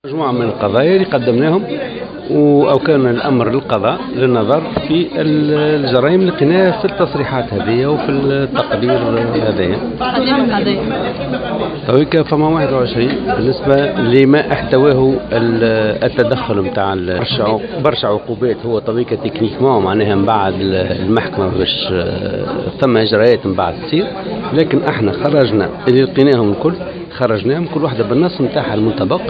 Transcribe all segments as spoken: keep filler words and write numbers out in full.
مجموعة من القضايا اللي قدمناهم أو كان الأمر للقضاء للنظر في الجرائم اللي لقيناها في التصريحات هذه وفي التقرير هذايا. قدام القضايا تويكا فما واحد وعشرين بالنسبة لما احتواه التدخل نتاع برشا برشا عقوبات. هو تويكا تكنيكمون معناها من بعد المحكمة باش ثم إجراءات من بعد تصير، لكن احنا خرجنا اللي لقيناهم الكل خرجناهم كل واحدة بالنص نتاعها المنطبق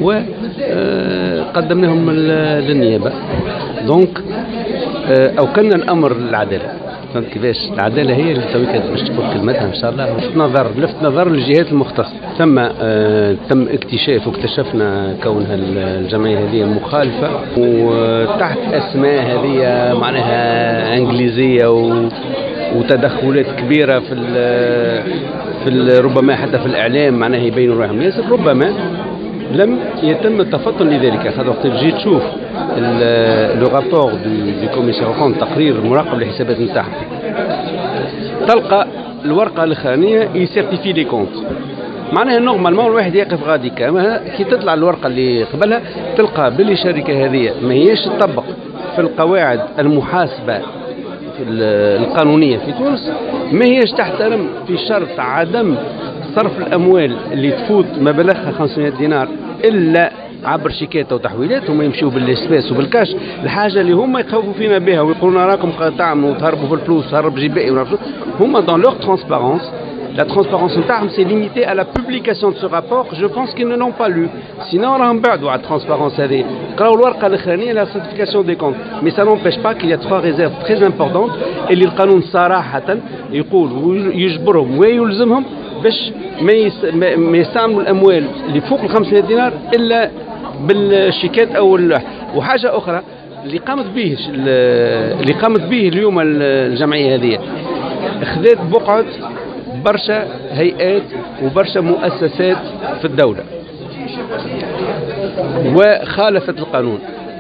وقدمناهم للنيابة. دونك أو كان الأمر للعدالة. فهمت كيفاش؟ العدالة هي اللي تويكا باش تقول كلمتها إن شاء الله. لفت نظر لفت نظر الجهات المختصة. ثم آه تم اكتشاف واكتشفنا كونها الجمعية هذه مخالفة وتحت أسماء هذه معناها إنجليزية و وتدخلات كبيرة في ال في ال ربما حتى في الإعلام معناها يبينوا روحهم ياسر. ربما لم يتم التفطن لذلك. خاطر وقت تجي تشوف لو رابور دو كوميسيون كونت تقرير مراقب للحسابات نتاعهم تلقى الورقة الأخرانية يسيرتيفي لي كونت. معناها نورمالمون الواحد يقف غادي كما كي تطلع الورقة اللي قبلها تلقى باللي الشركة هذه ما هيش تطبق في القواعد المحاسبة القانونية في تونس، ما هيش تحترم في شرط عدم صرف الأموال اللي تفوت مبلغها خمسمائة دينار إلا عبر شيكات أو تحويلات. هم يمشوا بالإسباس وبالكاش، الحاجة اللي هم يخوفوا فينا بها ويقولون راكم تعملوا وتهربوا في الفلوس تهرب جبائي. هم dans leur transparence, la transparence نتاعهم c'est limité à la publication de ce rapport. Je pense qu'ils ne l'ont pas lu. Sinon راهم بعدوا على الترانسبارونس هذه. قراوا الورقة الأخرانية la certification des comptes. Mais ça n'empêche pas qu'il y a trois réserves très importantes اللي القانون صراحة يقول ويجبرهم ويلزمهم باش ما, يس... ما يستعملوا الأموال اللي فوق الخمسمائة دينار إلا بالشيكات أو ال... وحاجة أخرى اللي قامت به اللي قامت به اليوم الجمعية هذه أخذت بقعة برشا هيئات وبرشا مؤسسات في الدولة وخالفت القانون.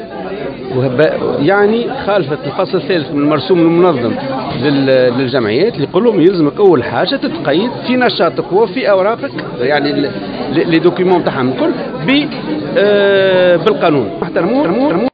يعني خالفت الفصل الثالث من المرسوم المنظم للجمعيات اللي يقول لهم يلزمك أول حاجة تتقيد في نشاطك وفي أوراقك يعني لي دوكيومون تاعهم الكل بالقانون.